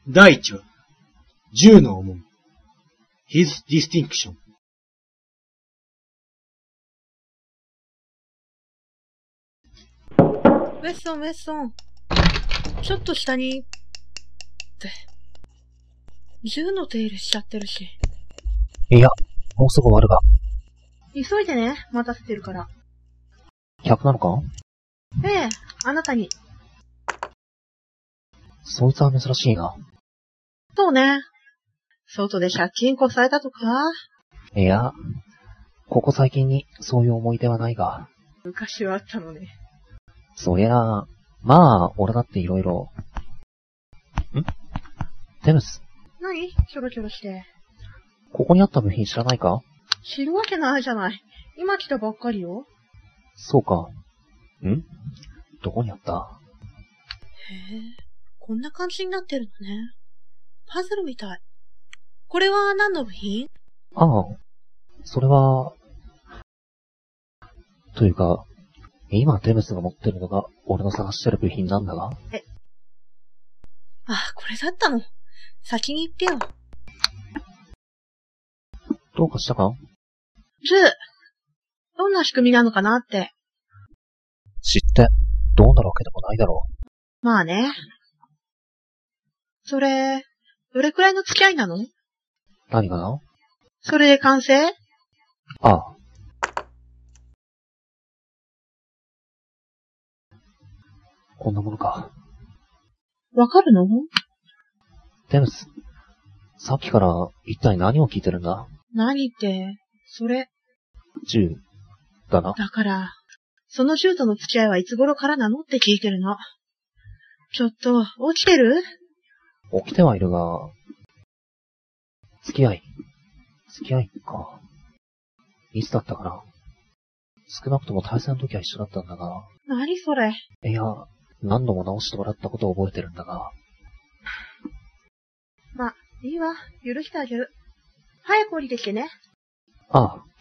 第一話、銃の重み。His Distinction。 ウェッソン、ウェッソン。ちょっと下に、って。銃の手入れしちゃってるし。 いや、もうすぐ終わるが。 急いでね、待たせてるから。 客なのか？ ええ、あなたに。 そいつは珍しいな。 そうね。外で借金こされたとか？ いや、ここ最近にそういう思い出はないが。 昔はあったのね。 そりゃあ、まあ、俺だって色々。テムス。 何？キョロキョロして。 ここにあった部品知らないか？ 知るわけないじゃない。今来たばっかりよ。 そうか。どこにあった？ へえ、こんな感じになってるのね。パズルみたい。これは何の部品？ ああ、それは、というか、今テムスが持ってるのが俺の探してる部品なんだが。 あ、これだったの。先に言ってよ。 どうかしたか？ ズー。どんな仕組みなのかなって。 知って、どうなるわけでもないだろう。 まあね。それ、どれくらいの付き合いなの？ 何かな？ それで完成？ ああ。こんなものか。 わかるの？ テムス、さっきから一体何を聞いてるんだ？ 何って、それ。 銃、だな。 だから、その銃との付き合いはいつ頃からなのって聞いてるの。ちょっと、起きてる？ 起きてはいるが、付き合いか。いつだったかな。少なくとも対戦の時は一緒だったんだが。 何それ？ いや、何度も直してもらったことを覚えてるんだが。 ま、いいわ。許してあげる。早く降りてきてね。 ああ。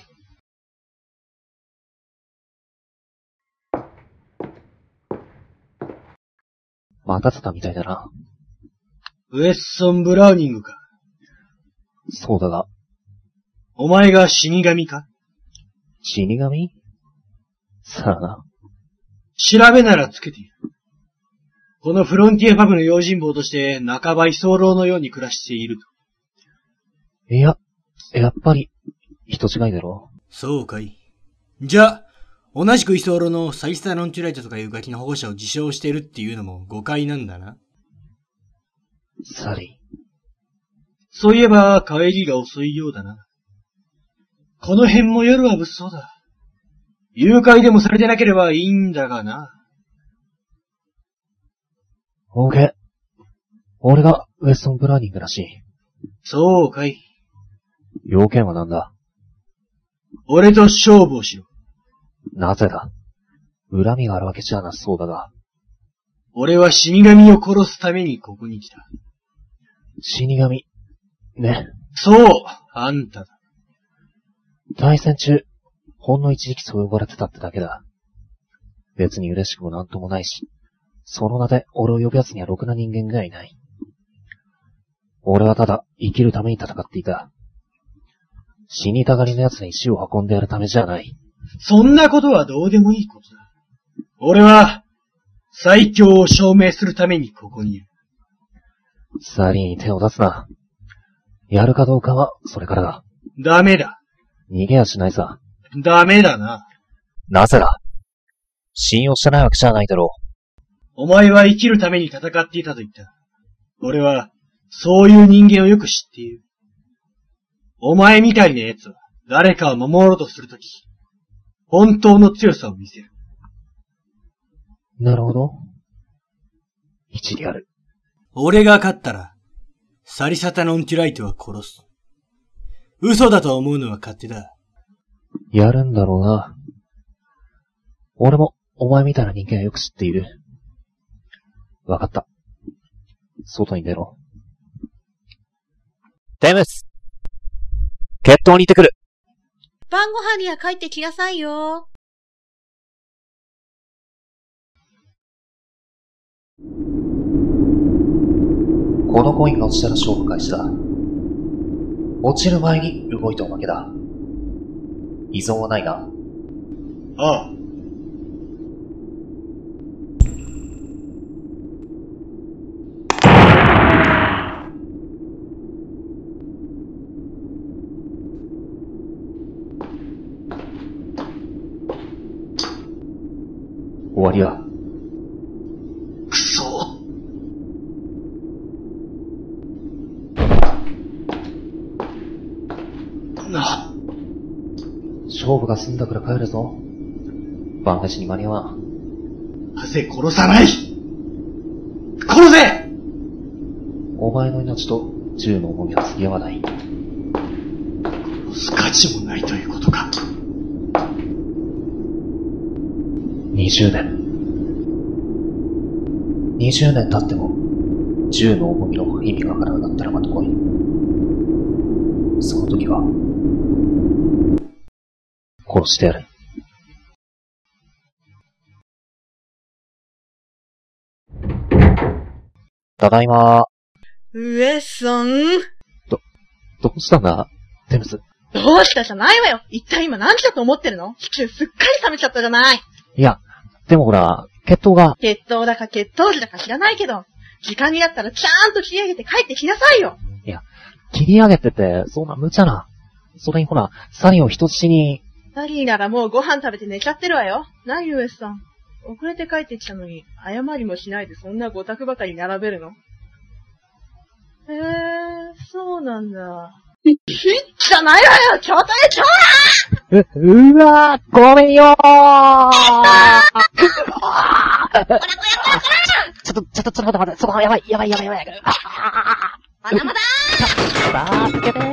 待たせたみたいだな。 ウェッソン・ブラウニングか。 そうだが。 お前が死神か？ 死神？さあな。 調べならつけている。このフロンティアパブの用心棒として半ば居候のように暮らしていると。 いや、やっぱり、人違いだろ。 そうかい。じゃあ、同じく居候のサリスタ・ノンチュライトとかいうガキの保護者を自称しているっていうのも誤解なんだな。 サリー。 そういえば、帰りが遅いようだな。この辺も夜は物騒だ。誘拐でもされてなければいいんだがな。 オーケー。俺がウェストン・ブラーニングらしい。 そうかい。 要件は何だ？ 俺と勝負をしろ。 なぜだ？恨みがあるわけじゃなさそうだが。 俺は死神を殺すためにここに来た。 死神。ね。 そう、あんただ。 対戦中、ほんの一時期そう呼ばれてたってだけだ。別に嬉しくもなんともないし、その名で俺を呼ぶ奴にはろくな人間がいない。俺はただ生きるために戦っていた。死にたがりの奴に死を運んでやるためじゃない。 そんなことはどうでもいいことだ。俺は、最強を証明するためにここにいる。 サリーに手を出すな。やるかどうかは、それからだ。 ダメだ。 逃げやしないさ。 ダメだな。 なぜだ？信用してないわけじゃないだろう。 お前は生きるために戦っていたと言った。俺は、そういう人間をよく知っている。お前みたいな奴は、誰かを守ろうとするとき、本当の強さを見せる。 なるほど。一理ある。 俺が勝ったら、サリサタ・ノンチュライトは殺す。嘘だと思うのは勝手だ。 やるんだろうな。俺も、お前みたいな人間はよく知っている。わかった。外に出ろ。テムス！決闘に行ってくる。 晩ご飯には帰ってきなさいよ。 このコインが落ちたら勝負開始だ。落ちる前に動いてお負けだ。依存はないな。 ああ。 終わりだ。 くそ。な。 勝負が済んだから帰るぞ。晩飯に間に合わん。 なぜ殺さない。殺せ。 お前の命と銃の重みは釣り合わない。 殺す価値もないということか。 20年。20年経っても、銃の重みの意味がわからなかったらまた来い。その時は、殺してやる。ただいま。 ウエソン。 どうしたんだテムス。 どうしたじゃないわよ。一体今何時だと思ってるの？シチューすっかり冷めちゃったじゃない。 いや、でもほら、血統が。 血統だか血糖値だか知らないけど、時間になったらちゃんと切り上げて帰ってきなさいよ。 いや、切り上げてて、そんな無茶な。それにほら、サリンを人質に。 サリーならもうご飯食べて寝ちゃってるわよ。何ウエスさん。遅れて帰ってきたのに、謝りもしないでそんなごたくばかり並べるの？そうなんだ。ひっじゃないわよ！ちょうだいちょうわーごめんよーちょっと待って、そこやばい。 まだまだ助けてー